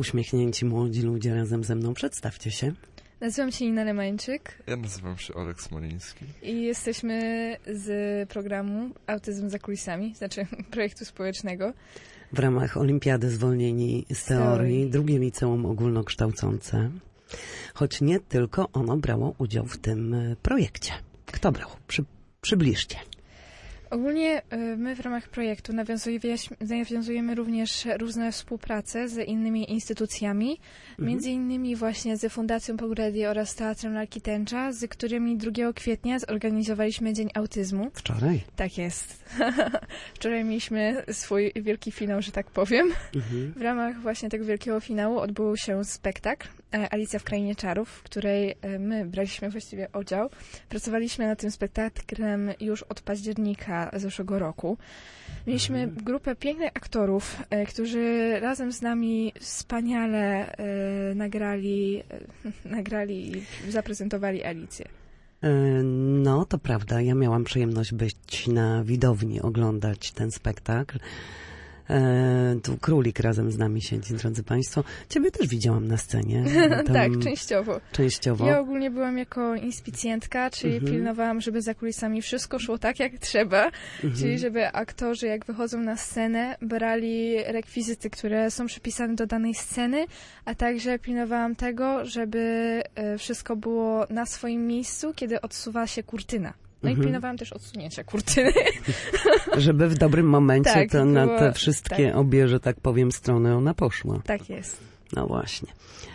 uśmiechnięci młodzi ludzie razem ze mną. Przedstawcie się. Nazywam się Nina Lemańczyk. Ja nazywam się Olek Smoliński. I jesteśmy z programu Autyzm za kulisami, znaczy projektu społecznego. W ramach Olimpiady Zwolnieni z Teorii, drugie liceum ogólnokształcące. Choć nie tylko ono brało udział w tym projekcie. Kto brał? Przybliżcie. Ogólnie my w ramach projektu nawiązujemy również różne współprace z innymi instytucjami, między innymi właśnie z Fundacją Progredi oraz Teatrem Lalki Tęcza, z którymi 2 kwietnia zorganizowaliśmy Dzień Autyzmu. Wczoraj? Tak jest. Wczoraj mieliśmy swój wielki finał, że tak powiem. W ramach właśnie tego wielkiego finału odbył się spektakl Alicja w Krainie Czarów, w której my braliśmy właściwie udział. Pracowaliśmy nad tym spektaklem już od października zeszłego roku. Mieliśmy grupę pięknych aktorów, którzy razem z nami wspaniale nagrali i zaprezentowali Alicję. No, to prawda. Ja miałam przyjemność być na widowni, oglądać ten spektakl. Tu Królik razem z nami siedzi, drodzy Państwo. Ciebie też widziałam na scenie. Tak, częściowo. Częściowo. Ja ogólnie byłam jako inspicjentka, czyli pilnowałam, żeby za kulisami wszystko szło tak, jak trzeba. Czyli żeby aktorzy, jak wychodzą na scenę, brali rekwizyty, które są przypisane do danej sceny, a także pilnowałam tego, żeby wszystko było na swoim miejscu, kiedy odsuwa się kurtyna. No i pilnowałam też odsunięcia kurtyny. Żeby w dobrym momencie tak, to na te wszystkie obie, że tak powiem, strony ona poszła. Tak jest. No właśnie.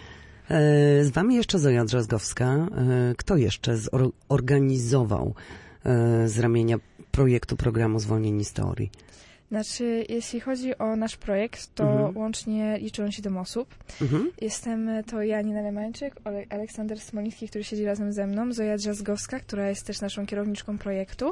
Z wami jeszcze Zoja Drzazgowska. Kto jeszcze zorganizował z ramienia projektu programu Zwolnieni z Teorii? Znaczy, jeśli chodzi o nasz projekt, to łącznie liczyło 7 osób. Jestem to ja, Nina Lemańczyk, Aleksander Smoliński, który siedzi razem ze mną, Zoja Drzazgowska, która jest też naszą kierowniczką projektu.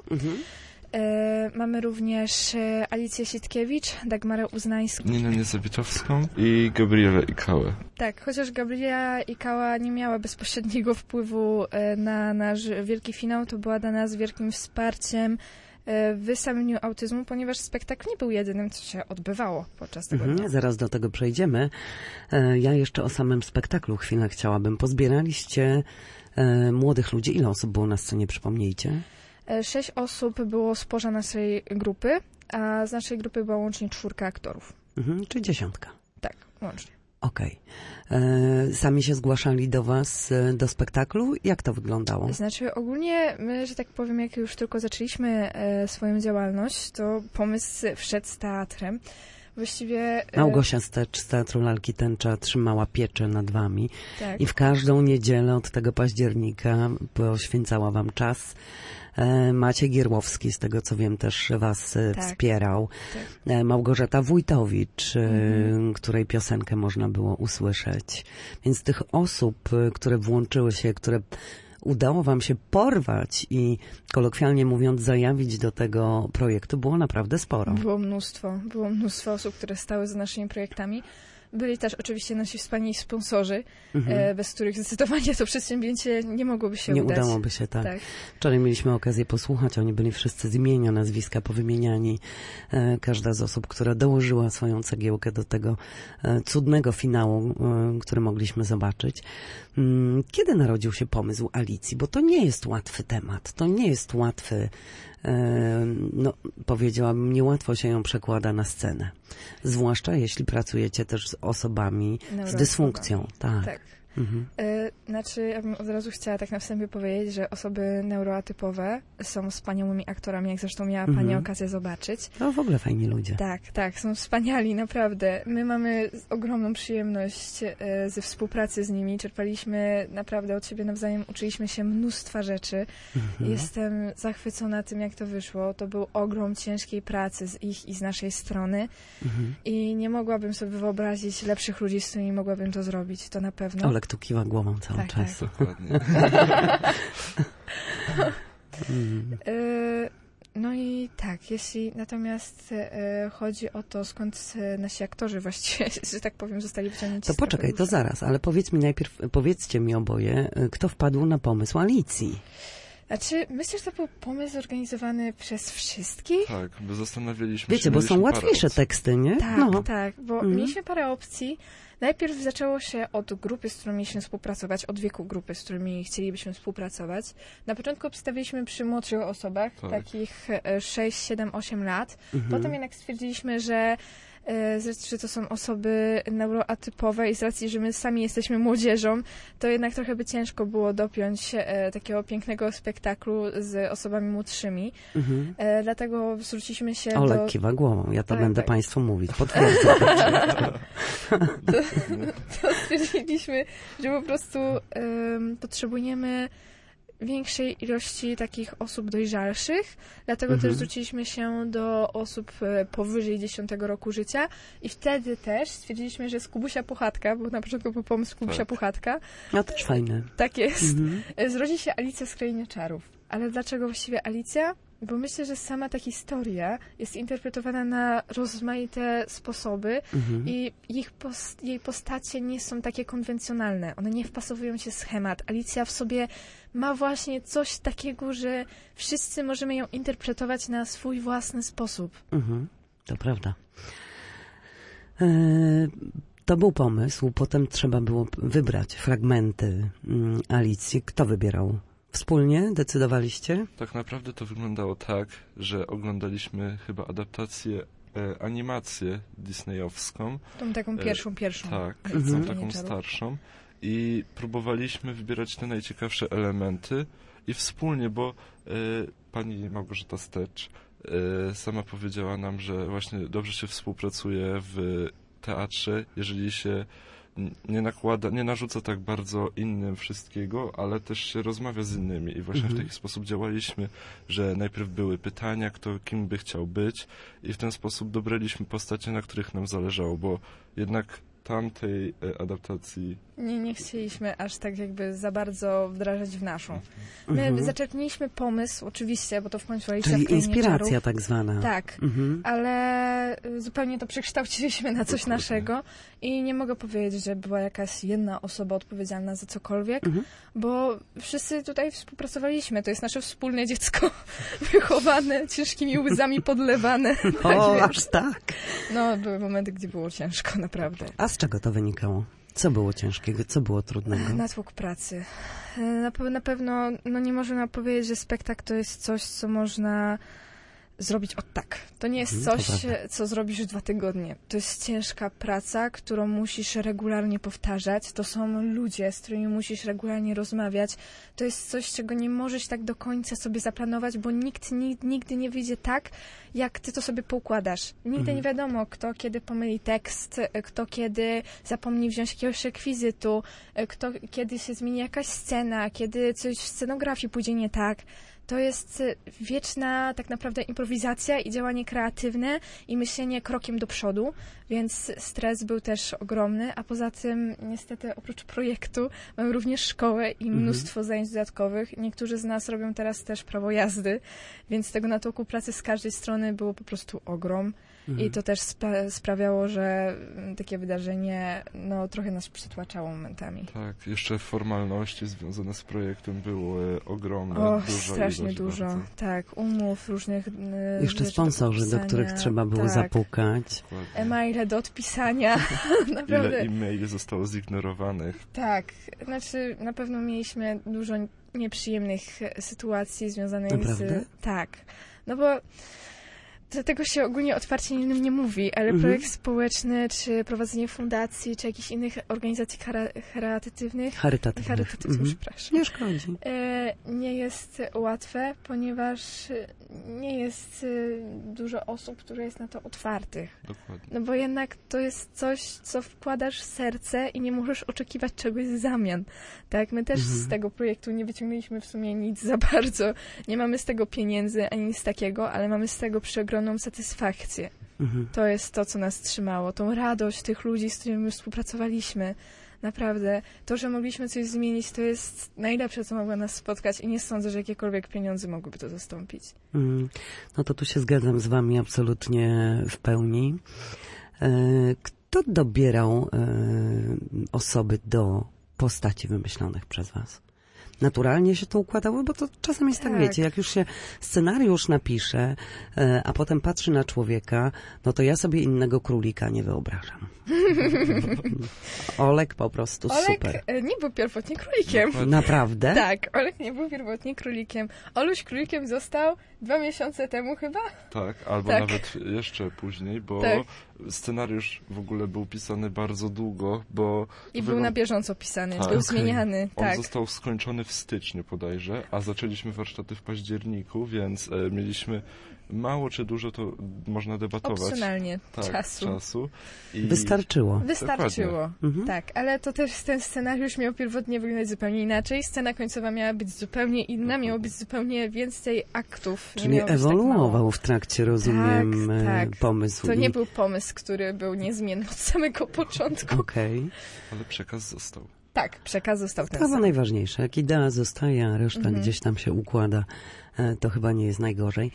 Mamy również Alicję Sitkiewicz, Dagmarę Uznańską, Ninę Niezawiczowską i Gabrielę Ikałę. Tak, chociaż Gabriela Ikała nie miała bezpośredniego wpływu na nasz wielki finał, to była dla nas wielkim wsparciem w samieniu autyzmu, ponieważ spektakl nie był jedynym, co się odbywało podczas tego dnia. Zaraz do tego przejdziemy. Ja jeszcze o samym spektaklu chwilę chciałabym. Pozbieraliście młodych ludzi. Ile osób było na scenie, przypomnijcie? 6 osób było z poza naszej grupy, a z naszej grupy była łącznie 4 aktorów. Czy 10? Tak, łącznie. Okej. Sami się zgłaszali do was do spektaklu? Jak to wyglądało? Znaczy ogólnie my, że tak powiem, jak już tylko zaczęliśmy swoją działalność, to pomysł wszedł z teatrem. Właściwie Małgosia Stecz z Teatru Lalki Tęcza trzymała pieczę nad wami tak. I w każdą niedzielę od tego października poświęcała wam czas. Maciej Gierłowski, z tego co wiem, też was wspierał. Tak. Małgorzata Wójtowicz, której piosenkę można było usłyszeć. Więc tych osób, które włączyły się, które udało wam się porwać i kolokwialnie mówiąc zajawić do tego projektu, było naprawdę sporo. Było mnóstwo osób, które stały za naszymi projektami. Byli też oczywiście nasi wspaniali sponsorzy, bez których zdecydowanie to przedsięwzięcie nie mogłoby się udać. Nie udałoby się, tak. Wczoraj mieliśmy okazję posłuchać, oni byli wszyscy z imienia, nazwiska powymieniani. Każda z osób, która dołożyła swoją cegiełkę do tego cudnego finału, który mogliśmy zobaczyć. Kiedy narodził się pomysł Alicji? Bo to nie jest łatwy temat, to nie jest łatwy, no powiedziałabym, niełatwo się ją przekłada na scenę. Zwłaszcza jeśli pracujecie też z osobami z dysfunkcją. Tak. Znaczy, ja bym od razu chciała tak na wstępie powiedzieć, że osoby neuroatypowe są wspaniałymi aktorami, jak zresztą miała Pani okazję zobaczyć. To w ogóle fajni ludzie. Tak, są wspaniali, naprawdę. My mamy ogromną przyjemność ze współpracy z nimi. Czerpaliśmy naprawdę od siebie nawzajem, uczyliśmy się mnóstwa rzeczy. Jestem zachwycona tym, jak to wyszło. To był ogrom ciężkiej pracy z ich i z naszej strony. I nie mogłabym sobie wyobrazić lepszych ludzi, z którymi mogłabym to zrobić. To na pewno. Olek tu kiwa głową cały czas. Tak, dokładnie. No i tak, jeśli natomiast chodzi o to, skąd nasi aktorzy właściwie, że tak powiem, zostali wyciągnięci. To poczekaj, to zaraz, ale powiedz mi najpierw, powiedzcie mi oboje, kto wpadł na pomysł Alicji? Znaczy, myślę, że to był pomysł zorganizowany przez wszystkich. Tak, bo zastanawialiśmy się... Wiecie, bo są łatwiejsze teksty, nie? Tak, bo mieliśmy parę opcji. Najpierw zaczęło się od grupy, z którą mieliśmy współpracować, od wieku grupy, z którymi chcielibyśmy współpracować. Na początku obstawiliśmy przy młodszych osobach, takich 6, 7, 8 lat. Potem jednak stwierdziliśmy, że z racji, że to są osoby neuroatypowe i z racji, że my sami jesteśmy młodzieżą, to jednak trochę by ciężko było dopiąć takiego pięknego spektaklu z osobami młodszymi. Dlatego zwróciliśmy się Olek kiwa głową, ja to będę Państwu mówić. Potwierdzam. to stwierdziliśmy, że po prostu potrzebujemy większej ilości takich osób dojrzalszych, dlatego też zwróciliśmy się do osób powyżej 10 roku życia i wtedy też stwierdziliśmy, że Kubusia Puchatka, bo na początku był pomysł Kubusia Puchatka. No też fajne. Tak jest. Zrodzi się Alicja z Krainy Czarów. Ale dlaczego właściwie Alicja? Bo myślę, że sama ta historia jest interpretowana na rozmaite sposoby i jej postacie nie są takie konwencjonalne. One nie wpasowują się w schemat. Alicja w sobie ma właśnie coś takiego, że wszyscy możemy ją interpretować na swój własny sposób. To prawda. To był pomysł. Potem trzeba było wybrać fragmenty Alicji. Kto wybierał? Wspólnie decydowaliście? Tak naprawdę to wyglądało tak, że oglądaliśmy chyba adaptację, animację disneyowską. Tą taką pierwszą. Tak, tą taką starszą. I próbowaliśmy wybierać te najciekawsze elementy i wspólnie, bo pani Małgorzata Stecz sama powiedziała nam, że właśnie dobrze się współpracuje w teatrze, jeżeli się nie narzuca tak bardzo innym wszystkiego, ale też się rozmawia z innymi i właśnie w taki sposób działaliśmy, że najpierw były pytania, kto kim by chciał być i w ten sposób dobraliśmy postacie, na których nam zależało, bo jednak tamtej adaptacji... Nie chcieliśmy aż tak jakby za bardzo wdrażać w naszą. My zaczerpniliśmy pomysł, oczywiście, bo to w końcu Alicja w Krainie inspiracja Czarów. tak zwana. Tak, ale zupełnie to przekształciliśmy na coś naszego i nie mogę powiedzieć, że była jakaś jedna osoba odpowiedzialna za cokolwiek, bo wszyscy tutaj współpracowaliśmy. To jest nasze wspólne dziecko, wychowane, ciężkimi łzami podlewane. O, aż tak. No, były momenty, gdzie było ciężko, naprawdę. A z czego to wynikało? Co było ciężkiego? Co było trudnego? Natłok pracy. Na pewno nie można powiedzieć, że spektakl to jest coś, co można zrobić od tak. To nie jest coś, co zrobisz w 2 tygodnie. To jest ciężka praca, którą musisz regularnie powtarzać. To są ludzie, z którymi musisz regularnie rozmawiać. To jest coś, czego nie możesz tak do końca sobie zaplanować, bo nikt nigdy nie wyjdzie tak, jak ty to sobie poukładasz. Nigdy nie wiadomo, kto kiedy pomyli tekst, kto kiedy zapomni wziąć jakiegoś rekwizytu, kto kiedy się zmieni jakaś scena, kiedy coś w scenografii pójdzie nie tak. To jest wieczna tak naprawdę improwizacja i działanie kreatywne i myślenie krokiem do przodu, więc stres był też ogromny, a poza tym niestety oprócz projektu mamy również szkołę i mnóstwo zajęć dodatkowych. Niektórzy z nas robią teraz też prawo jazdy, więc tego natłoku pracy z każdej strony było po prostu ogrom. I to też sprawiało, że takie wydarzenie trochę nas przytłaczało momentami. Tak, jeszcze formalności związane z projektem były ogromne. Strasznie dużo. Bardzo. Tak, umów różnych jeszcze sponsorzy, do których trzeba było zapukać. E-maile do odpisania. Naprawdę. Ile e-maili zostało zignorowanych. Tak, znaczy na pewno mieliśmy dużo nieprzyjemnych sytuacji związanych z... Tak, no bo dlatego się ogólnie otwarcie innym nie mówi, ale projekt społeczny, czy prowadzenie fundacji, czy jakichś innych organizacji charytatywnych, przepraszam. Nie szkodzi. Nie jest łatwe, ponieważ nie jest dużo osób, które jest na to otwartych. Dokładnie. No bo jednak to jest coś, co wkładasz w serce i nie możesz oczekiwać czegoś w zamian. Tak, my też z tego projektu nie wyciągnęliśmy w sumie nic za bardzo. Nie mamy z tego pieniędzy ani nic takiego, ale mamy z tego przeogromną satysfakcję. To jest to, co nas trzymało. Tą radość tych ludzi, z którymi współpracowaliśmy. Naprawdę. To, że mogliśmy coś zmienić, to jest najlepsze, co mogło nas spotkać i nie sądzę, że jakiekolwiek pieniądze mogłyby to zastąpić. No to tu się zgadzam z wami absolutnie w pełni. Kto dobierał osoby do postaci wymyślonych przez was? naturalnie się to układało, bo to czasem jest tak, wiecie, jak już się scenariusz napisze, a potem patrzy na człowieka, no to ja sobie innego królika nie wyobrażam. Olek po prostu super. Olek nie był pierwotnie królikiem. Naprawdę? Tak, Olek nie był pierwotnie królikiem. Oluś królikiem został 2 miesiące temu chyba? Tak, albo nawet jeszcze później, bo scenariusz w ogóle był pisany bardzo długo, bo... I był na bieżąco pisany, był zmieniany. On został skończony w styczniu bodajże, a zaczęliśmy warsztaty w październiku, więc mieliśmy mało czy dużo, to można debatować. Opcjonalnie czasu. Wystarczyło. Tak, ale to też ten scenariusz miał pierwotnie wyglądać zupełnie inaczej. Scena końcowa miała być zupełnie inna, miało być zupełnie więcej aktów. Czyli ewoluował w trakcie, rozumiem, pomysł. To nie był pomysł, który był niezmienny od samego początku. Okej. Ale przekaz został. Tak, przekaz został ten sam. To najważniejsze. Jak idea zostaje, a reszta gdzieś tam się układa, to chyba nie jest najgorzej.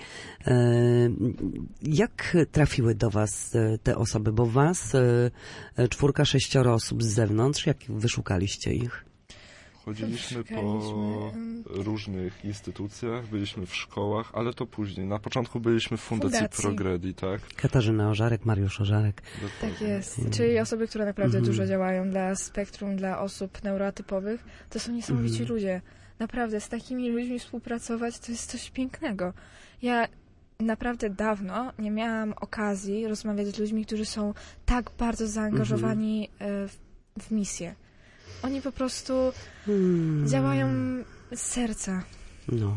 Jak trafiły do was te osoby? Bo was 4, 6 osób z zewnątrz, jak wyszukaliście ich? Chodziliśmy po różnych instytucjach, byliśmy w szkołach, ale to później. Na początku byliśmy w Fundacji Progredi, tak? Katarzyna Ożarek, Mariusz Ożarek. Tak jest. Czyli osoby, które naprawdę dużo działają dla spektrum, dla osób neuroatypowych. To są niesamowici ludzie. Naprawdę, z takimi ludźmi współpracować to jest coś pięknego. Ja naprawdę dawno nie miałam okazji rozmawiać z ludźmi, którzy są tak bardzo zaangażowani w misję. Oni po prostu działają z serca. No.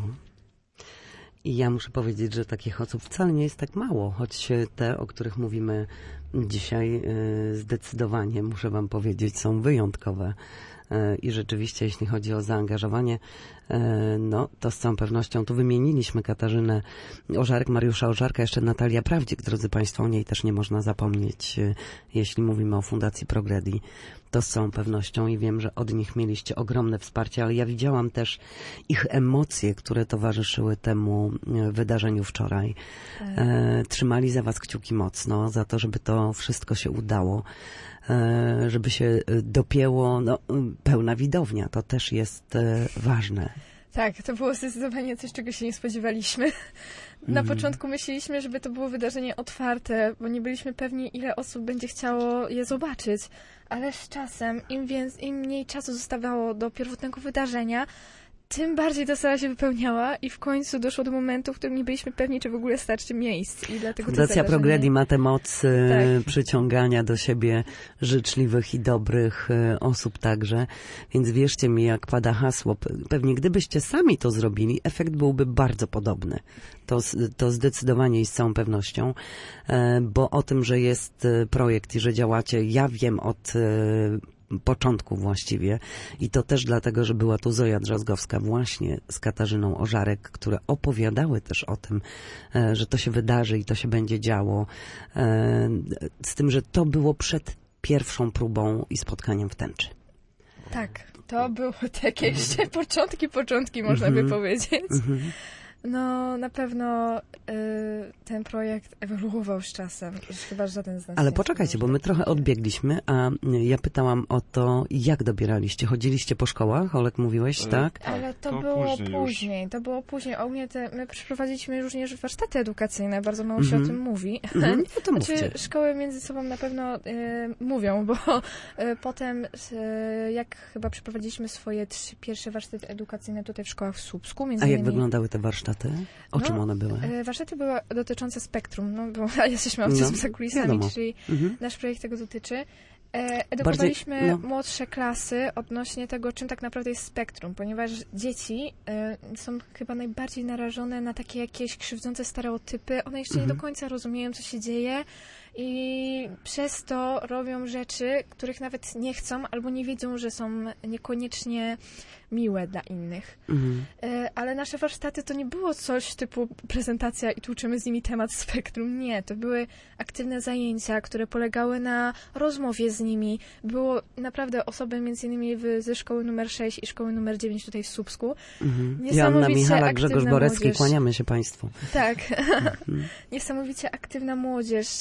I ja muszę powiedzieć, że takich osób wcale nie jest tak mało, choć te, o których mówimy dzisiaj, zdecydowanie, muszę wam powiedzieć, są wyjątkowe. I rzeczywiście, jeśli chodzi o zaangażowanie, no to z całą pewnością tu wymieniliśmy Katarzynę Ożarek, Mariusza Ożarka, jeszcze Natalia Prawdzik, drodzy Państwo, o niej też nie można zapomnieć, jeśli mówimy o Fundacji Progredi. To z całą pewnością i wiem, że od nich mieliście ogromne wsparcie, ale ja widziałam też ich emocje, które towarzyszyły temu wydarzeniu wczoraj. Trzymali za was kciuki mocno, za to, żeby to wszystko się udało, żeby się dopięło, no, pełna widownia. To też jest ważne. Tak, to było zdecydowanie coś, czego się nie spodziewaliśmy. Na początku myśleliśmy, żeby to było wydarzenie otwarte, bo nie byliśmy pewni, ile osób będzie chciało je zobaczyć. Ale z czasem, im mniej czasu zostawało do pierwotnego wydarzenia, tym bardziej ta sala się wypełniała i w końcu doszło do momentu, w którym nie byliśmy pewni, czy w ogóle starczy miejsc. I dlatego Fundacja Progredi ma tę moc przyciągania do siebie życzliwych i dobrych osób także. Więc wierzcie mi, jak pada hasło, pewnie gdybyście sami to zrobili, efekt byłby bardzo podobny. To zdecydowanie i z całą pewnością, bo o tym, że jest projekt i że działacie, ja wiem od początku właściwie i to też dlatego, że była tu Zoja Drzazgowska właśnie z Katarzyną Ożarek, które opowiadały też o tym, że to się wydarzy i to się będzie działo, z tym, że to było przed pierwszą próbą i spotkaniem w tęczy. Tak, to były takie jeszcze początki można by powiedzieć. No, na pewno ten projekt ewoluował z czasem. Chyba żaden z nas. Ale poczekajcie, bo my trochę odbiegliśmy, a ja pytałam o to, jak dobieraliście? Chodziliście po szkołach? Olek, mówiłeś, tak? Ale to było później. To było później. Ogólnie my przeprowadziliśmy również warsztaty edukacyjne. Bardzo mało się o tym mówi. No to mówcie. Szkoły między sobą na pewno mówią, bo potem, jak chyba przeprowadziliśmy swoje 3 pierwsze warsztaty edukacyjne tutaj w szkołach w Słupsku. A jak wyglądały te warsztaty? O czym one były? Warsztaty były dotyczące spektrum, no bo jesteśmy autyzm za kulisami, czyli nasz projekt tego dotyczy. Edukowaliśmy młodsze klasy odnośnie tego, czym tak naprawdę jest spektrum, ponieważ dzieci są chyba najbardziej narażone na takie jakieś krzywdzące stereotypy. One jeszcze nie do końca rozumieją, co się dzieje i przez to robią rzeczy, których nawet nie chcą albo nie wiedzą, że są niekoniecznie miłe dla innych. Ale nasze warsztaty to nie było coś typu prezentacja i tłuczymy z nimi temat spektrum. Nie, to były aktywne zajęcia, które polegały na rozmowie z nimi. Było naprawdę osoby między innymi ze szkoły numer 6 i szkoły numer 9 tutaj w Słupsku. Joanna Michalak, Grzegorz Borecki, kłaniamy się Państwu. Tak. Niesamowicie aktywna młodzież.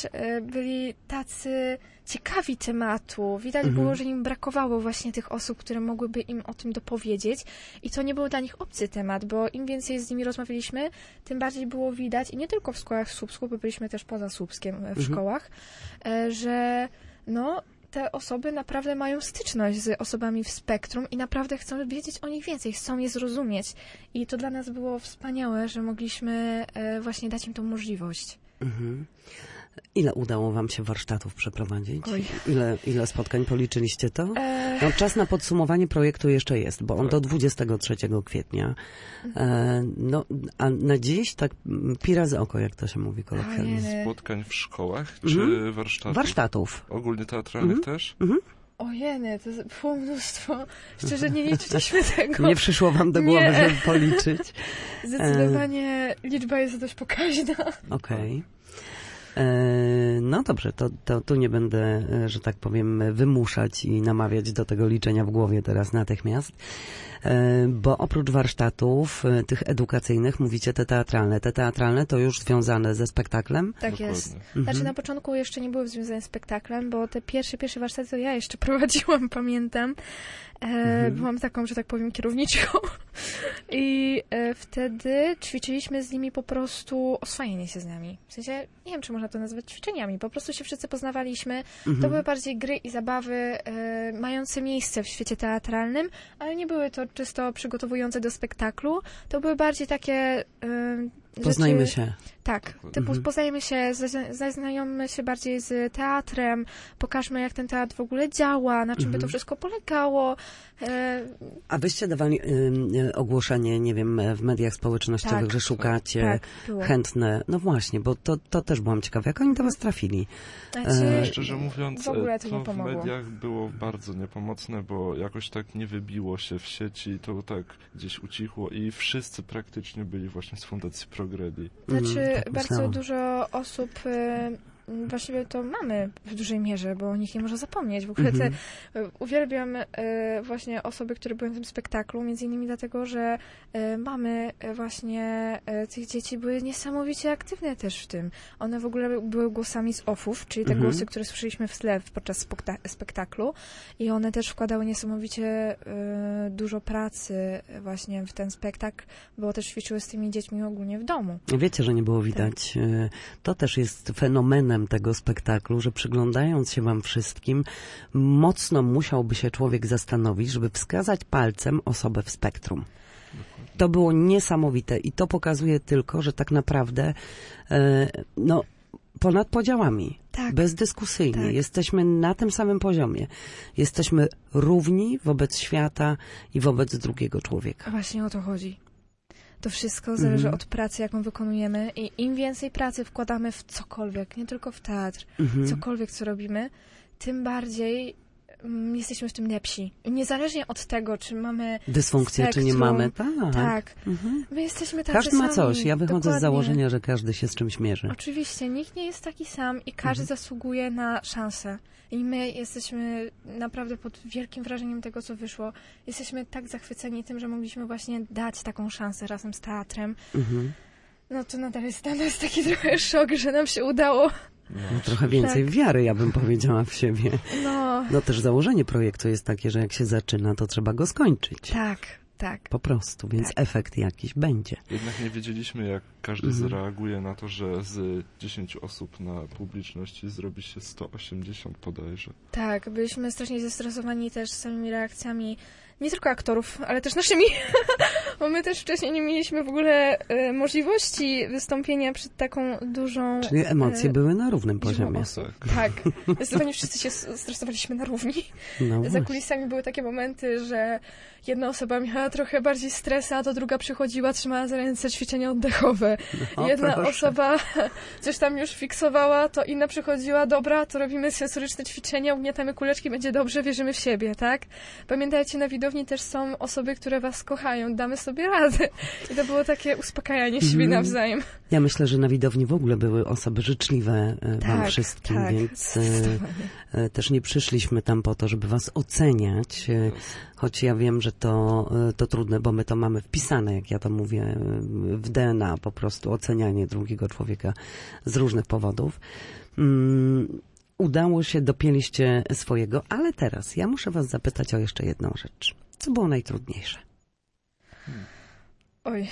byli tacy ciekawi tematu. Widać było, że im brakowało właśnie tych osób, które mogłyby im o tym dopowiedzieć. I to nie był dla nich obcy temat, bo im więcej z nimi rozmawialiśmy, tym bardziej było widać, i nie tylko w szkołach Słupsku, bo byliśmy też poza Słupskiem w szkołach, że te osoby naprawdę mają styczność z osobami w spektrum i naprawdę chcą wiedzieć o nich więcej, chcą je zrozumieć. I to dla nas było wspaniałe, że mogliśmy właśnie dać im tą możliwość. Ile udało wam się warsztatów przeprowadzić? Oj. Ile spotkań policzyliście to? Czas na podsumowanie projektu jeszcze jest, bo on do 23 kwietnia. A na dziś tak pi razy oko, jak to się mówi kolokwialnie. Spotkań w szkołach czy warsztatów? Warsztatów. Ogólnie teatralnych też? Ojej, to było mnóstwo. Szczerze nie liczyliśmy tego. Nie przyszło wam do głowy, żeby policzyć? Zdecydowanie liczba jest dość pokaźna. Okej. No dobrze, to tu nie będę, że tak powiem, wymuszać i namawiać do tego liczenia w głowie teraz natychmiast, bo oprócz warsztatów tych edukacyjnych, mówicie te teatralne to już związane ze spektaklem? Tak jest. Znaczy na początku jeszcze nie były związane z spektaklem, bo te pierwsze warsztaty to ja jeszcze prowadziłam, pamiętam. Byłam taką, że tak powiem, kierowniczką i wtedy ćwiczyliśmy z nimi po prostu oswajanie się z nami. W sensie, nie wiem, czy można to nazwać ćwiczeniami, po prostu się wszyscy poznawaliśmy. To były bardziej gry i zabawy mające miejsce w świecie teatralnym, ale nie były to czysto przygotowujące do spektaklu. To były bardziej takie Poznajmy się. Tak, typu poznajmy się, zaznajommy się bardziej z teatrem, pokażmy, jak ten teatr w ogóle działa, na czym by to wszystko polegało. A wyście dawali ogłoszenie, nie wiem, w mediach społecznościowych, że szukacie chętne. No właśnie, bo to też byłam ciekawa. Jak oni do was trafili? Szczerze mówiąc, w ogóle to w mediach było bardzo niepomocne, bo jakoś tak nie wybiło się w sieci, to tak gdzieś ucichło i wszyscy praktycznie byli właśnie z Fundacji Progredi. Znaczy, bardzo dużo osób właściwie to mamy w dużej mierze, bo o nich nie można zapomnieć. W ogóle uwielbiam właśnie osoby, które były w tym spektaklu, między innymi dlatego, że mamy właśnie tych dzieci były niesamowicie aktywne też w tym. One w ogóle były głosami z offów, czyli te głosy, które słyszeliśmy w tle podczas spektaklu, i one też wkładały niesamowicie dużo pracy właśnie w ten spektakl, bo też ćwiczyły z tymi dziećmi ogólnie w domu. Wiecie, że nie było widać. To też jest fenomenem tego spektaklu, że przyglądając się wam wszystkim, mocno musiałby się człowiek zastanowić, żeby wskazać palcem osobę w spektrum. To było niesamowite i to pokazuje tylko, że tak naprawdę ponad podziałami, bezdyskusyjnie, jesteśmy na tym samym poziomie. Jesteśmy równi wobec świata i wobec drugiego człowieka. Właśnie o to chodzi. To wszystko zależy od pracy, jaką wykonujemy, i im więcej pracy wkładamy w cokolwiek, nie tylko w teatr, cokolwiek, co robimy, tym bardziej jesteśmy w tym lepsi. Niezależnie od tego, czy mamy dysfunkcję, spektrum, czy nie mamy. Tak. My jesteśmy tacy Każdy ma sami. coś. Ja wychodzę Dokładnie. z założenia, że każdy się z czymś mierzy. Oczywiście. Nikt nie jest taki sam i każdy zasługuje na szansę. I my jesteśmy naprawdę pod wielkim wrażeniem tego, co wyszło. Jesteśmy tak zachwyceni tym, że mogliśmy właśnie dać taką szansę razem z teatrem. No to nadal jest dla nas taki trochę szok, że nam się udało. No, trochę więcej wiary, ja bym powiedziała, w siebie. No też założenie projektu jest takie, że jak się zaczyna, to trzeba go skończyć. Tak. Po prostu, więc efekt jakiś będzie. Jednak nie wiedzieliśmy, jak każdy zareaguje na to, że z 10 osób na publiczności zrobi się 180 bodajże. Tak, byliśmy strasznie zestresowani też samymi reakcjami nie tylko aktorów, ale też naszymi, bo my też wcześniej nie mieliśmy w ogóle możliwości wystąpienia przed taką dużą... Czyli emocje były na równym poziomie. Tak, zdecydowanie wszyscy się stresowaliśmy na równi. Za kulisami były takie momenty, że jedna osoba miała trochę bardziej stres, a to druga przychodziła, trzymała za ręce ćwiczenia oddechowe. Jedna osoba coś tam już fiksowała, to inna przychodziła, dobra, to robimy sensoryczne ćwiczenia, ugniatamy kuleczki, będzie dobrze, wierzymy w siebie, tak? Pamiętajcie, na widowni też są osoby, które was kochają, damy sobie radę. I to było takie uspokajanie siebie nawzajem. Ja myślę, że na widowni w ogóle były osoby życzliwe wam wszystkim, więc też nie przyszliśmy tam po to, żeby was oceniać, choć ja wiem, że to trudne, bo my to mamy wpisane, jak ja to mówię, w DNA, po prostu ocenianie drugiego człowieka z różnych powodów. udało się, dopięliście swojego, ale teraz ja muszę was zapytać o jeszcze jedną rzecz. Co było najtrudniejsze? Oj.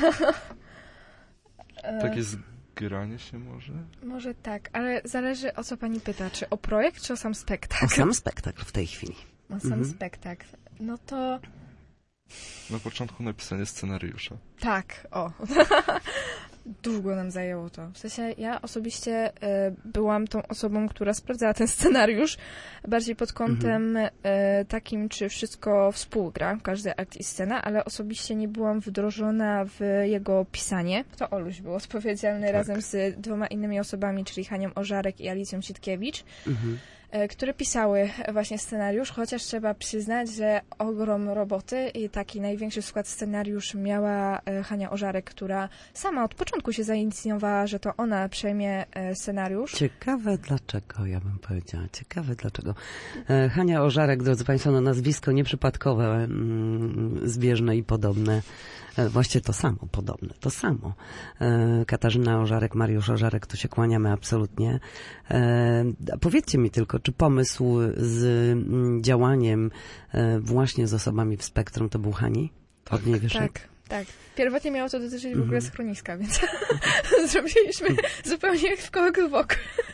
Takie zgranie się może? Może tak, ale zależy, o co pani pyta. Czy o projekt, czy o sam spektakl? O sam spektakl w tej chwili. O sam spektakl. No to... Na początku napisanie scenariusza. Tak, o. Długo nam zajęło to. W sensie ja osobiście byłam tą osobą, która sprawdzała ten scenariusz bardziej pod kątem takim, czy wszystko współgra, każdy akt i scena, ale osobiście nie byłam wdrożona w jego pisanie. To Oluś był odpowiedzialny razem z 2 innymi osobami, czyli Hanią Ożarek i Alicją Sitkiewicz, które pisały właśnie scenariusz, chociaż trzeba przyznać, że ogrom roboty i taki największy skład scenariusz miała Hania Ożarek, która sama od początku się zainicjowała, że to ona przejmie scenariusz. Ciekawe dlaczego, ja bym powiedziała. Ciekawe dlaczego. Hania Ożarek, drodzy Państwo, no nazwisko nieprzypadkowe, zbieżne i podobne. Właściwie to samo, podobne, to samo. Katarzyna Ożarek, Mariusz Ożarek, tu się kłaniamy absolutnie. Powiedzcie mi tylko, czy pomysł z działaniem właśnie z osobami w spektrum to był Hani? Od niej wyszedł? Tak. Pierwotnie miało to dotyczyć w ogóle schroniska, więc zrobiliśmy zupełnie w koło bok.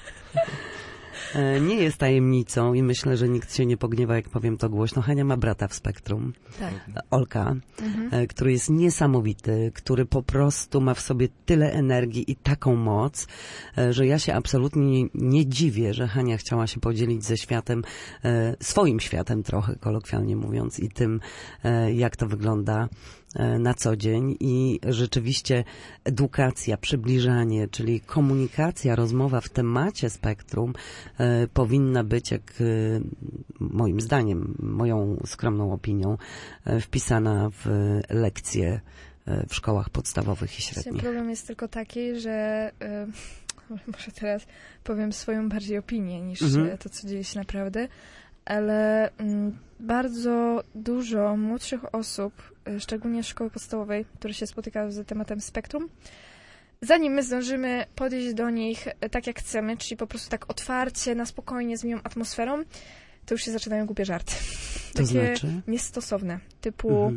Nie jest tajemnicą i myślę, że nikt się nie pogniewa, jak powiem to głośno. Hania ma brata w spektrum, Olka, który jest niesamowity, który po prostu ma w sobie tyle energii i taką moc, że ja się absolutnie nie dziwię, że Hania chciała się podzielić ze światem, swoim światem trochę, kolokwialnie mówiąc, i tym, jak to wygląda na co dzień i rzeczywiście edukacja, przybliżanie, czyli komunikacja, rozmowa w temacie spektrum powinna być, jak moim zdaniem, moją skromną opinią, wpisana w lekcje w szkołach podstawowych i średnich. Problem jest tylko taki, że może teraz powiem swoją bardziej opinię niż to, co dzieje się naprawdę, ale bardzo dużo młodszych osób, szczególnie z szkoły podstawowej, które się spotykają z tematem spektrum, zanim my zdążymy podejść do nich tak, jak chcemy, czyli po prostu tak otwarcie, na spokojnie, z miłą atmosferą, to już się zaczynają głupie żarty. To znaczy? Niestosowne. Typu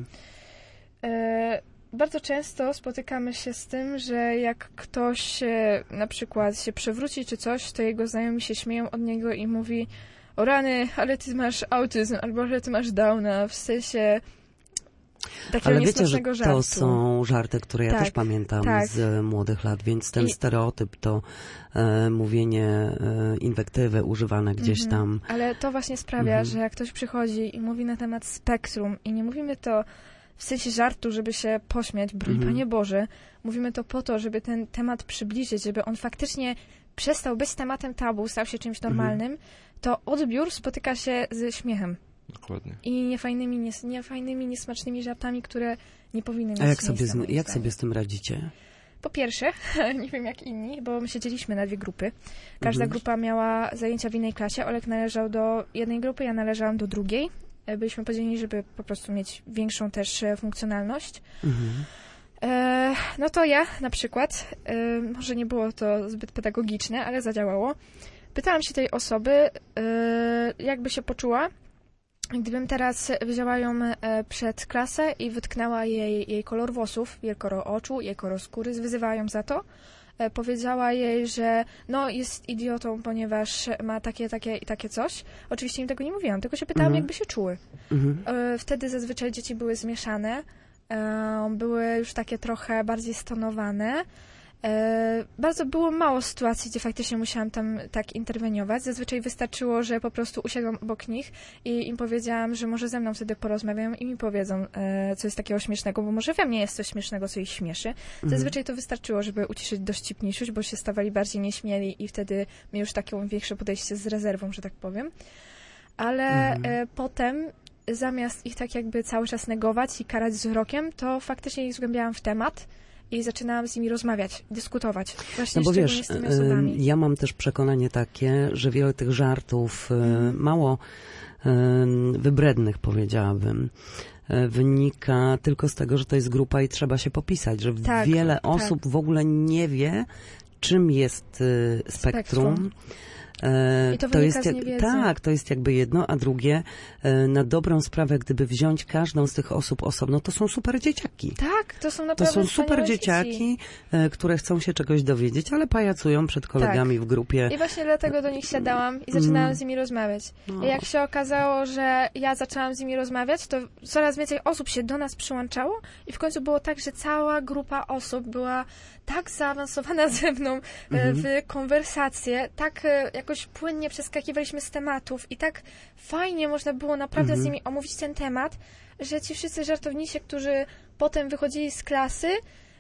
bardzo często spotykamy się z tym, że jak ktoś na przykład się przewróci czy coś, to jego znajomi się śmieją od niego i mówi: o rany, ale ty masz autyzm, albo że ty masz Downa, w sensie takiego ale wiecie, że żartu. To są żarty, które ja też pamiętam z młodych lat, więc ten stereotyp to mówienie, inwektywy używane gdzieś tam. Ale to właśnie sprawia, że jak ktoś przychodzi i mówi na temat spektrum i nie mówimy to w sensie żartu, żeby się pośmiać, broń Panie Boże, mówimy to po to, żeby ten temat przybliżyć, żeby on faktycznie przestał być tematem tabu, stał się czymś normalnym, to odbiór spotyka się ze śmiechem. Dokładnie. I niefajnymi, niesmacznymi żartami, które nie powinny mieć miejsca. A jak sobie z tym radzicie? Po pierwsze, nie wiem jak inni, bo my się dzieliliśmy na 2 grupy. Każda grupa miała zajęcia w innej klasie. Olek należał do jednej grupy, ja należałam do drugiej. Byliśmy podzieleni, żeby po prostu mieć większą też funkcjonalność. No to ja na przykład, może nie było to zbyt pedagogiczne, ale zadziałało. Pytałam się tej osoby, jakby się poczuła, gdybym teraz wzięła ją przed klasę i wytknęła jej kolor włosów, jej kolor oczu, jej kolor skóry, wyzywała ją za to. Powiedziała jej, że no jest idiotą, ponieważ ma takie i takie coś. Oczywiście im tego nie mówiłam, tylko się pytałam, jakby się czuły. Wtedy zazwyczaj dzieci były zmieszane, były już takie trochę bardziej stonowane. Bardzo było mało sytuacji, gdzie faktycznie musiałam tam tak interweniować. Zazwyczaj wystarczyło, że po prostu usiadłam obok nich i im powiedziałam, że może ze mną wtedy porozmawiają i mi powiedzą, co jest takiego śmiesznego, bo może we mnie jest coś śmiesznego, co ich śmieszy. Zazwyczaj to wystarczyło, żeby uciszyć dowcipniejszość, bo się stawali bardziej nieśmieli i wtedy mieli już takie większe podejście z rezerwą, że tak powiem. Ale potem zamiast ich tak jakby cały czas negować i karać wzrokiem, to faktycznie ich zgłębiałam w temat i zaczynałam z nimi rozmawiać, dyskutować. Właśnie no bo wiesz, z tymi osobami. Ja mam też przekonanie takie, że wiele tych żartów, mało wybrednych powiedziałabym, wynika tylko z tego, że to jest grupa i trzeba się popisać, że wiele osób w ogóle nie wie, czym jest spektrum. I to wynika z niewiedzy. Tak, to jest jakby jedno, a drugie, na dobrą sprawę, gdyby wziąć każdą z tych osób osobno, to są super dzieciaki. Tak, to są naprawdę To są super dzieciaki, które chcą się czegoś dowiedzieć, ale pajacują przed kolegami w grupie. I właśnie dlatego do nich siadałam i zaczynałam z nimi rozmawiać. I jak się okazało, że ja zaczęłam z nimi rozmawiać, to coraz więcej osób się do nas przyłączało i w końcu było tak, że cała grupa osób była tak zaawansowana ze mną w konwersację, tak jakoś płynnie przeskakiwaliśmy z tematów i tak fajnie można było naprawdę z nimi omówić ten temat, że ci wszyscy żartownicy, którzy potem wychodzili z klasy,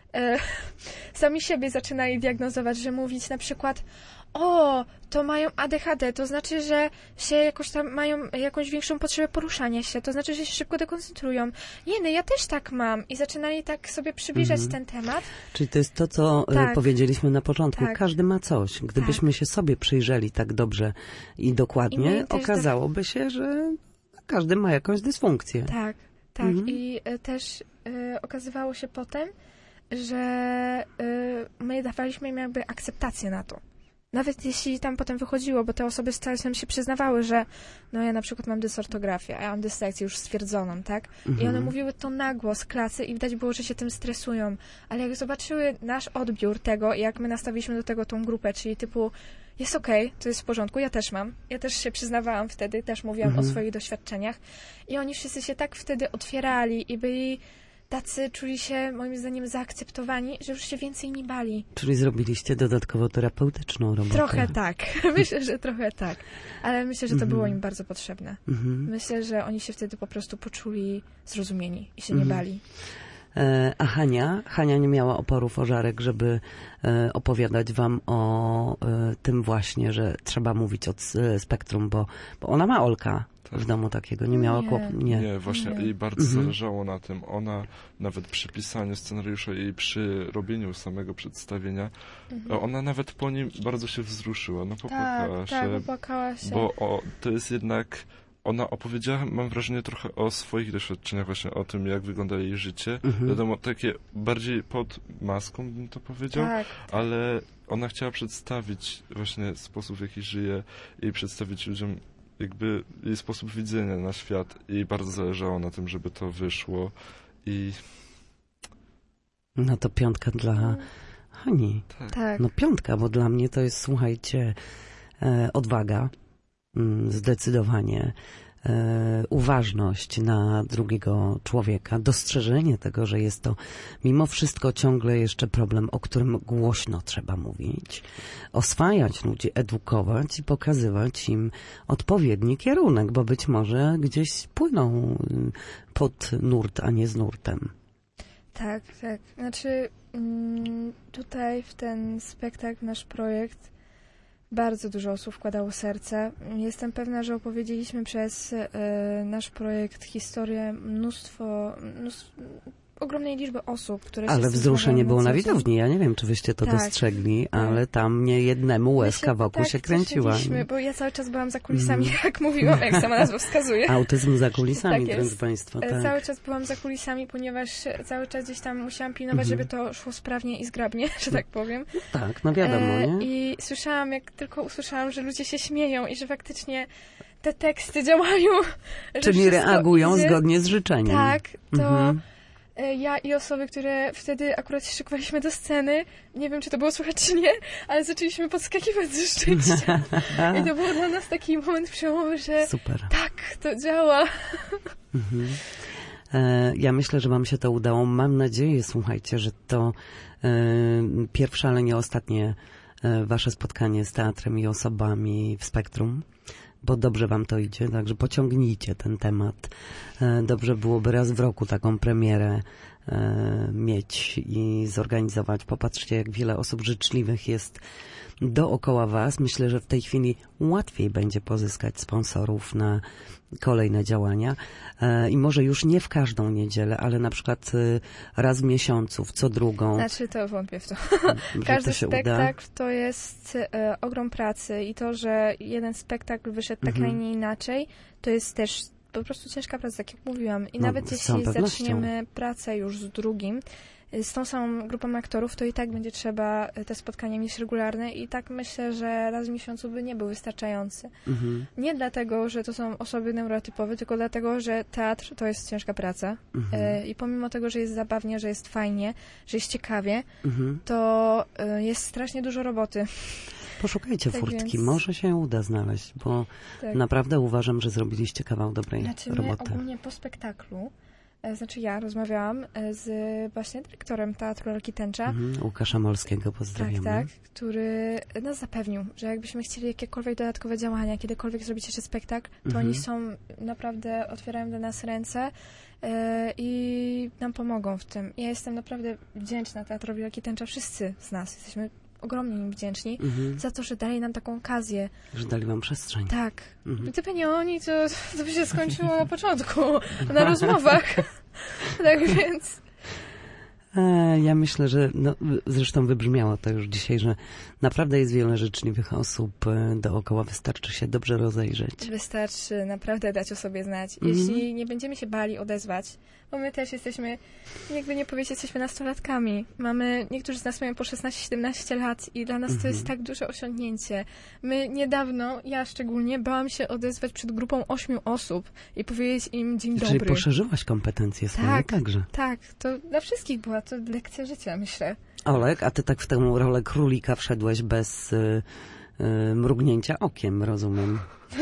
sami siebie zaczynali diagnozować, że mówić na przykład: o, to mają ADHD, to znaczy, że się jakoś tam mają jakąś większą potrzebę poruszania się, to znaczy, że się szybko dekoncentrują. Nie, no ja też tak mam. I zaczynali tak sobie przybliżać ten temat. Czyli to jest to, co powiedzieliśmy na początku. Tak. Każdy ma coś. Gdybyśmy się sobie przyjrzeli tak dobrze i dokładnie, okazałoby się, że każdy ma jakąś dysfunkcję. Tak. I też okazywało się potem, że my dawaliśmy im jakby akceptację na to. Nawet jeśli tam potem wychodziło, bo te osoby z czasem się przyznawały, że no ja na przykład mam dysortografię, a ja mam dyslekcję już stwierdzoną, tak? I one mówiły to na głos klasy i widać było, że się tym stresują. Ale jak zobaczyły nasz odbiór tego, jak my nastawiliśmy do tego tą grupę, czyli typu jest okej, to jest w porządku, ja też mam. Ja też się przyznawałam wtedy, też mówiłam o swoich doświadczeniach. I oni wszyscy się tak wtedy otwierali i byli tacy, czuli się, moim zdaniem, zaakceptowani, że już się więcej nie bali. Czyli zrobiliście dodatkowo terapeutyczną robotę. Trochę tak. Myślę, że trochę tak. Ale myślę, że to było im bardzo potrzebne. Myślę, że oni się wtedy po prostu poczuli zrozumieni i się nie bali. A Hania nie miała oporów, ożarek, żeby opowiadać wam o tym właśnie, że trzeba mówić o spektrum, bo ona ma Olka w domu takiego, nie miała kłopotu. Nie, właśnie jej bardzo zależało na tym. Ona nawet przy pisaniu scenariusza i przy robieniu samego przedstawienia, ona nawet po nim bardzo się wzruszyła. No popłakała się. Bo to jest jednak... Ona opowiedziała, mam wrażenie, trochę o swoich doświadczeniach, właśnie o tym, jak wygląda jej życie. Wiadomo, takie bardziej pod maską, bym to powiedział, ale ona chciała przedstawić właśnie sposób, w jaki żyje i przedstawić ludziom jakby jej sposób widzenia na świat i bardzo zależało na tym, żeby to wyszło i... No to 5 dla Hani. Tak. No 5, bo dla mnie to jest, słuchajcie, odwaga, zdecydowanie, uważność na drugiego człowieka, dostrzeżenie tego, że jest to mimo wszystko ciągle jeszcze problem, o którym głośno trzeba mówić, oswajać ludzi, edukować i pokazywać im odpowiedni kierunek, bo być może gdzieś płyną pod nurt, a nie z nurtem. Tak. Znaczy tutaj w ten spektakl, nasz projekt, bardzo dużo osób wkładało serce. Jestem pewna, że opowiedzieliśmy przez nasz projekt historię mnóstwo ogromnej liczby osób, które się... Ale wzruszenie było na widowni. Ja nie wiem, czy wyście to dostrzegli, ale tam nie jednemu łezka wokół się kręciła. Bo ja cały czas byłam za kulisami, jak mówiłam, jak sama nazwa wskazuje. Autyzm za kulisami, drodzy Państwo. Tak. Cały czas byłam za kulisami, ponieważ cały czas gdzieś tam musiałam pilnować, żeby to szło sprawnie i zgrabnie, że tak powiem. Tak, no wiadomo, nie? I słyszałam, jak tylko usłyszałam, że ludzie się śmieją i że faktycznie te teksty działają. Czyli reagują zgodnie z życzeniem. Tak, to... Ja i osoby, które wtedy akurat się szykowaliśmy do sceny, nie wiem, czy to było słychać, czy nie, ale zaczęliśmy podskakiwać ze szczęścia. I to był dla nas taki moment przełomowy, że tak, to działa. Ja myślę, że wam się to udało. Mam nadzieję, słuchajcie, że to pierwsze, ale nie ostatnie wasze spotkanie z teatrem i osobami w Spektrum, bo dobrze wam to idzie, także pociągnijcie ten temat. Dobrze byłoby raz w roku taką premierę mieć i zorganizować. Popatrzcie, jak wiele osób życzliwych jest dookoła was. Myślę, że w tej chwili łatwiej będzie pozyskać sponsorów na kolejne działania i może już nie w każdą niedzielę, ale na przykład raz w miesiącu, w co drugą. Znaczy to wątpię w to. Każdy spektakl to jest ogrom pracy i to, że jeden spektakl wyszedł tak, a nie inaczej, to jest też po prostu ciężka praca, tak jak mówiłam. I nawet jeśli zaczniemy pracę już z drugim, z tą samą grupą aktorów, to i tak będzie trzeba te spotkania mieć regularne i tak myślę, że raz w miesiącu by nie był wystarczający. Nie dlatego, że to są osoby neurotypowe, tylko dlatego, że teatr to jest ciężka praca i pomimo tego, że jest zabawnie, że jest fajnie, że jest ciekawie, to jest strasznie dużo roboty. Poszukajcie furtki, więc może się uda znaleźć, bo naprawdę uważam, że zrobiliście kawał dobrej roboty. My ogólnie po spektaklu, ja rozmawiałam z właśnie dyrektorem Teatru Lalki Tęcza. Łukasza Molskiego, pozdrawiamy. Tak, który nas zapewnił, że jakbyśmy chcieli jakiekolwiek dodatkowe działania, kiedykolwiek zrobić jeszcze spektakl, to oni są naprawdę, otwierają do nas ręce i nam pomogą w tym. Ja jestem naprawdę wdzięczna Teatrowi Lalki Tęcza, wszyscy z nas jesteśmy ogromnie im wdzięczni za to, że dali nam taką okazję. Że dali wam przestrzeń. Tak. Gdyby nie oni, to by się skończyło na początku, na rozmowach. Tak więc... Ja myślę, że zresztą wybrzmiało to już dzisiaj, że naprawdę jest wiele życzliwych osób dookoła. Wystarczy się dobrze rozejrzeć. Wystarczy naprawdę dać o sobie znać. Jeśli nie będziemy się bali odezwać, bo my też jesteśmy, jakby nie powiedzieć, jesteśmy nastolatkami. Niektórzy z nas mają po 16-17 lat i dla nas to jest tak duże osiągnięcie. My niedawno, ja szczególnie, bałam się odezwać przed grupą 8 osób i powiedzieć im dzień dobry. Czyli poszerzyłaś kompetencje swoje także. Tak, to dla wszystkich była to lekcja życia, myślę. Olek, a ty tak w tę rolę królika wszedłeś bez mrugnięcia okiem, rozumiem.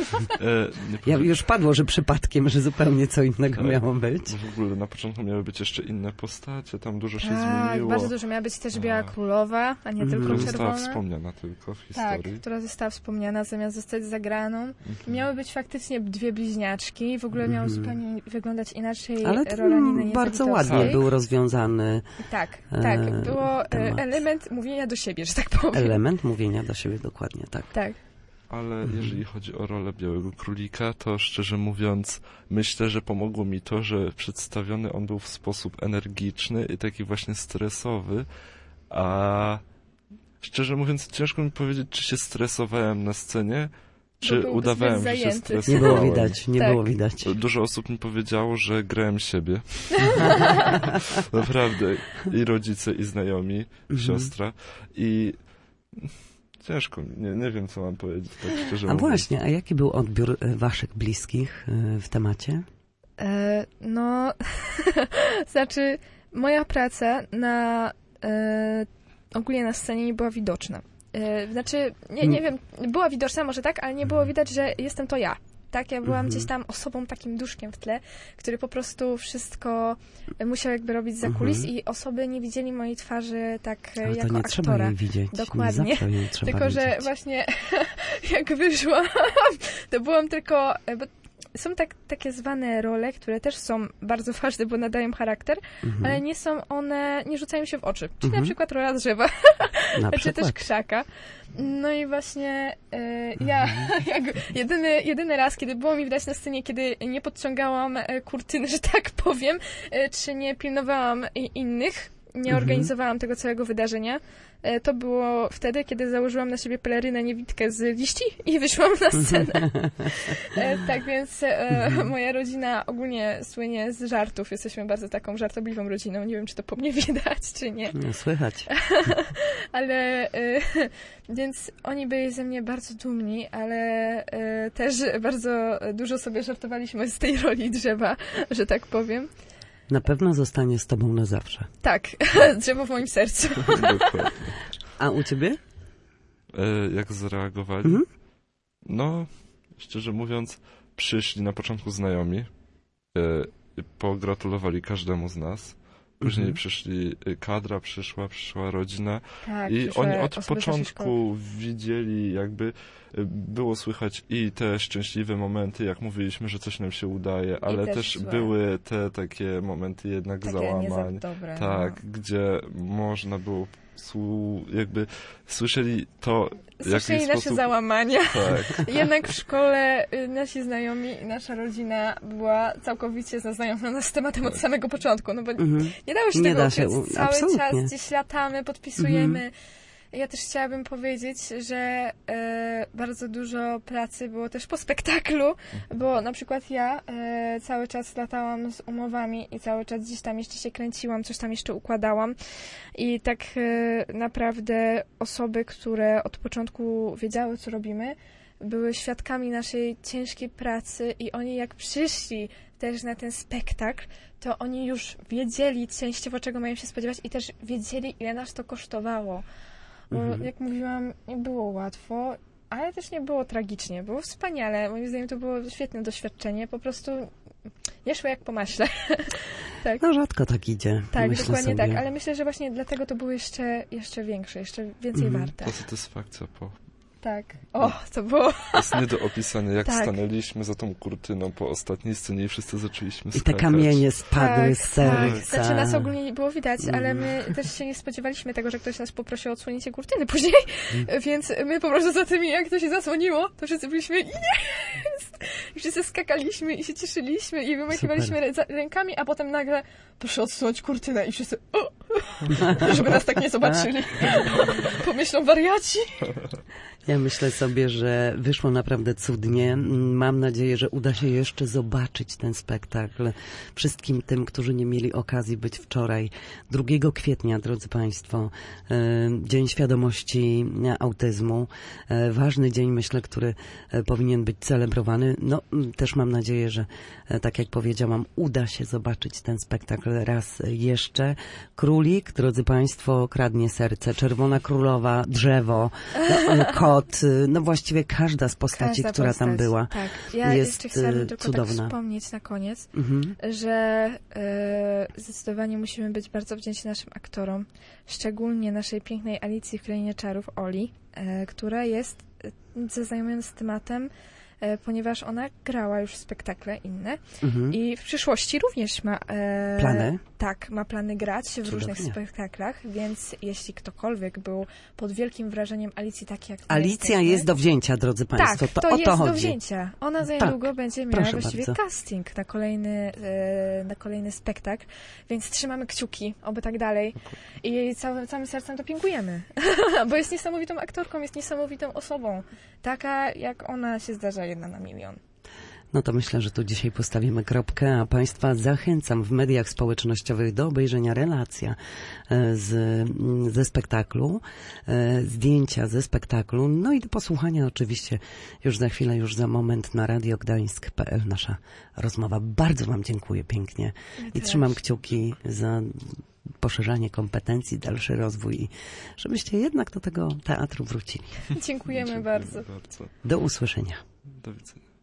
Już padło, że przypadkiem, że zupełnie co innego miało być. W ogóle na początku miały być jeszcze inne postacie, tam dużo się zmieniło. Bardzo dużo. Miała być też Biała Królowa, a nie tylko Czerwona. Została wspomniana tylko w historii. Tak, która została wspomniana zamiast zostać zagraną. Miały być faktycznie 2 bliźniaczki, w ogóle miało zupełnie wyglądać inaczej. Ale rola Niny bardzo ładnie był rozwiązany. Tak. Było element mówienia do siebie, że tak powiem. Element mówienia do siebie, dokładnie, tak. Tak. Ale jeżeli chodzi o rolę Białego Królika, to szczerze mówiąc, myślę, że pomogło mi to, że przedstawiony on był w sposób energiczny i taki właśnie stresowy, a szczerze mówiąc, ciężko mi powiedzieć, czy się stresowałem na scenie, czy udawałem, że się stresowałem. Nie było widać. Dużo osób mi powiedziało, że grałem siebie. Naprawdę. I rodzice, i znajomi, siostra. I ciężko, nie wiem, co mam powiedzieć, tak szczerze mówiąc. Właśnie, a jaki był odbiór waszych bliskich w temacie? Znaczy, moja praca ogólnie na scenie nie była widoczna. Znaczy, nie wiem, była widoczna może tak, ale nie było widać, że jestem to ja. Tak, ja byłam gdzieś tam osobą, takim duszkiem w tle, który po prostu wszystko musiał jakby robić za kulis i osoby nie widzieli mojej twarzy tak ale jako to nie aktora. Trzeba jej widzieć. Dokładnie. Nie zawsze jej trzeba tylko, widzieć. że właśnie jak wyszłam, to byłam tylko... Bo są takie zwane role, które też są bardzo ważne, bo nadają charakter, ale nie są one, nie rzucają się w oczy. Czyli na przykład rola drzewa, czy też krzaka. No i właśnie ja jedyny raz, kiedy było mi widać na scenie, kiedy nie podciągałam kurtyny, że tak powiem, czy nie pilnowałam innych, nie organizowałam tego całego wydarzenia. To było wtedy, kiedy założyłam na siebie pelerynę niewidkę z liści i wyszłam na scenę. Tak więc moja rodzina ogólnie słynie z żartów. Jesteśmy bardzo taką żartobliwą rodziną. Nie wiem, czy to po mnie widać, czy nie. No, słychać. Ale więc oni byli ze mnie bardzo dumni, ale też bardzo dużo sobie żartowaliśmy z tej roli drzewa, że tak powiem. Na pewno zostanie z tobą na zawsze. Tak, drzewo w moim sercu. Dokładnie. A u ciebie? Jak zareagowali? No, szczerze mówiąc, przyszli na początku znajomi, pogratulowali każdemu z nas. Później przyszli kadra, przyszła rodzina i oni od początku widzieli, jakby było słychać i te szczęśliwe momenty, jak mówiliśmy, że coś nam się udaje, ale też były te takie momenty jednak takie załamań. Dobre, gdzie można było jakby słyszeli to, słyszeli nasze załamania. Tak. Jednak w szkole nasi znajomi i nasza rodzina była całkowicie zaznajomiona z tematem od samego początku, no bo nie dało się tego ukryć. Cały czas gdzieś latamy, podpisujemy ja też chciałabym powiedzieć, że bardzo dużo pracy było też po spektaklu, bo na przykład ja cały czas latałam z umowami i cały czas gdzieś tam jeszcze się kręciłam, coś tam jeszcze układałam i tak naprawdę osoby, które od początku wiedziały, co robimy, były świadkami naszej ciężkiej pracy i oni jak przyszli też na ten spektakl, to oni już wiedzieli częściowo, czego mają się spodziewać i też wiedzieli, ile nas to kosztowało. Bo jak mówiłam, nie było łatwo, ale też nie było tragicznie. Było wspaniale. Moim zdaniem to było świetne doświadczenie. Po prostu nie szło jak po maśle. Tak. No rzadko tak idzie. Tak, dokładnie sobie. tak. Ale myślę, że właśnie dlatego to było jeszcze większe, jeszcze więcej warte. Ta satysfakcja po... Tak. O, to było... To jest nie do opisania, jak stanęliśmy za tą kurtyną po ostatniej scenie i wszyscy zaczęliśmy skakać. I te kamienie spadły z serca. Tak. Znaczy nas ogólnie nie było widać, ale my też się nie spodziewaliśmy tego, że ktoś nas poprosił o odsłonięcie kurtyny później, więc my po prostu za tymi, jak to się zasłoniło, to wszyscy byliśmy jest! I wszyscy skakaliśmy i się cieszyliśmy i wymachiwaliśmy rękami, a potem nagle proszę odsunąć kurtynę i wszyscy żeby nas tak nie zobaczyli. Pomyślą wariaci. Ja myślę sobie, że wyszło naprawdę cudnie. Mam nadzieję, że uda się jeszcze zobaczyć ten spektakl wszystkim tym, którzy nie mieli okazji być wczoraj. 2 kwietnia, drodzy Państwo, Dzień Świadomości Autyzmu. Ważny dzień, myślę, który powinien być celebrowany. No, też mam nadzieję, że tak jak powiedziałam, uda się zobaczyć ten spektakl raz jeszcze. Królik, drodzy Państwo, kradnie serce. Czerwona Królowa, drzewo, kot, no właściwie każda z postaci, która tam była, tak. Ja jest jeszcze chciałabym tylko cudowna. tak wspomnieć na koniec, że zdecydowanie musimy być bardzo wdzięczni naszym aktorom, szczególnie naszej pięknej Alicji w Krainie Czarów, Oli, która jest zaznajomiona z tematem, ponieważ ona grała już w spektakle inne i w przyszłości również ma plany. Tak, ma plany grać w różnych spektaklach, więc jeśli ktokolwiek był pod wielkim wrażeniem Alicji, tak jak Alicja jest do wzięcia, drodzy Państwo. Tak, to o to jest chodzi. do wzięcia. Ona za niedługo będzie miała właściwie bardzo. casting na kolejny spektakl, więc trzymamy kciuki, oby tak dalej. I jej całym sercem dopingujemy. Bo jest niesamowitą aktorką, jest niesamowitą osobą. Taka, jak ona się zdarza 1 na milion. No to myślę, że tu dzisiaj postawimy kropkę, a Państwa zachęcam w mediach społecznościowych do obejrzenia relacja ze spektaklu, zdjęcia ze spektaklu, no i do posłuchania oczywiście już za chwilę, już za moment na radiogdańsk.pl nasza rozmowa. Bardzo Wam dziękuję pięknie i trzymam kciuki za poszerzanie kompetencji, dalszy rozwój i żebyście jednak do tego teatru wrócili. Dziękujemy bardzo. Do usłyszenia. Do widzenia.